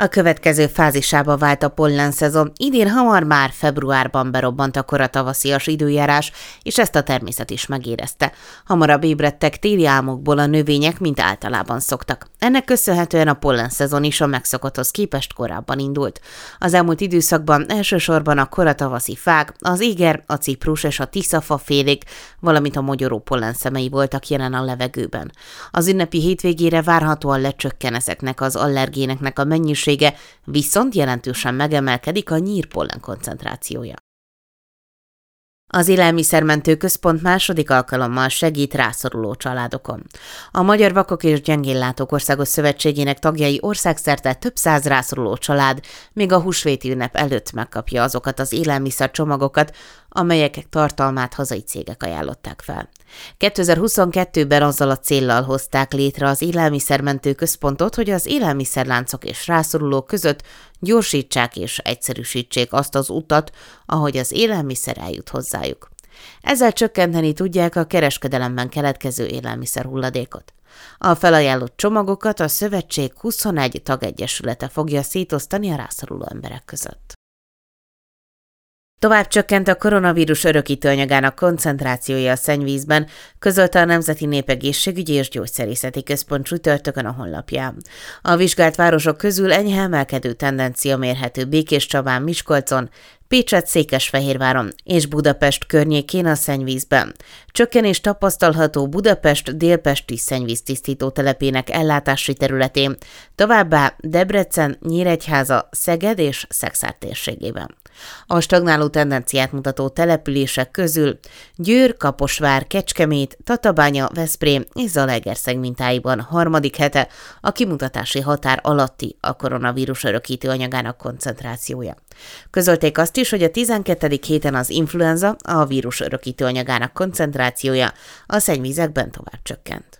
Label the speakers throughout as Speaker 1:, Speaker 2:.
Speaker 1: A következő fázisába vált a pollenszezon, idén hamar már februárban berobbant a koratavaszias időjárás, és ezt a természet is megérezte. Hamarabb ébredtek téli álmokból a növények, mint általában szoktak. Ennek köszönhetően a pollenszezon is a megszokotthoz képest korábban indult. Az elmúlt időszakban elsősorban a koratavaszi fák, az éger, a ciprus és a tiszafafélék, valamint a mogyoró pollenszemei voltak jelen a levegőben. Az ünnepi hétvégére várhatóan lecsökken ezeknek az allergéneknek a mennyisége, viszont jelentősen megemelkedik a nyírpollen koncentrációja. Az Élelmiszermentő Központ második alkalommal segít rászoruló családokon. A Magyar Vakok és Gyengéllátók Országos Szövetségének tagjai országszerte több száz rászoruló család még a húsvéti ünnep előtt megkapja azokat az élelmiszercsomagokat, amelyek tartalmát hazai cégek ajánlották fel. 2022-ben azzal a céllal hozták létre az Élelmiszermentő Központot, hogy az élelmiszerláncok és rászorulók között gyorsítsák és egyszerűsítsék azt az utat, ahogy az élelmiszer eljut hozzájuk. Ezzel csökkenteni tudják a kereskedelemben keletkező élelmiszer hulladékot. A felajánlott csomagokat a szövetség 21 tagegyesülete fogja szétosztani a rászoruló emberek között. Tovább csökkent a koronavírus örökítő anyagának koncentrációja a szennyvízben, közölte a Nemzeti Népegészségügyi és Gyógyszerészeti Központ csütörtökön a honlapján. A vizsgált városok közül enyhe emelkedő tendencia mérhető Békéscsabán, Miskolcon, Pécsett, Székesfehérváron és Budapest környékén a szennyvízben. Csökkenés tapasztalható Budapest délpesti szennyvíztisztító telepének ellátási területén, továbbá Debrecen, Nyíregyháza, Szeged és Szekszárd térségében. A stagnáló tendenciát mutató települések közül Győr, Kaposvár, Kecskemét, Tatabánya, Veszprém és Zalaegerszeg mintáiban harmadik hete a kimutatási határ alatti a koronavírus örökítő anyagának koncentrációja. Közölték azt is, hogy a 12. héten az influenza, a vírus örökítő anyagának koncentrációja a szennyvízekben tovább csökkent.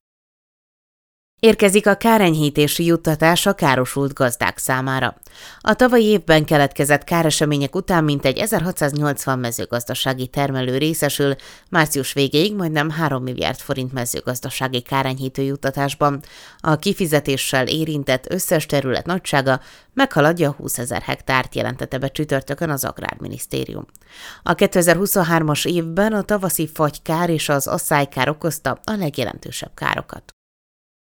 Speaker 1: Érkezik a kárenyhítési juttatás a károsult gazdák számára. A tavalyi évben keletkezett káresemények után mintegy 1680 mezőgazdasági termelő részesül március végéig majdnem 3 milliárd forint mezőgazdasági kárenyhítő juttatásban. A kifizetéssel érintett összes terület nagysága meghaladja 20 000 hektárt, jelentette be csütörtökön az Agrárminisztérium. A 2023-as évben a tavaszi fagykár és az asszálykár okozta a legjelentősebb károkat.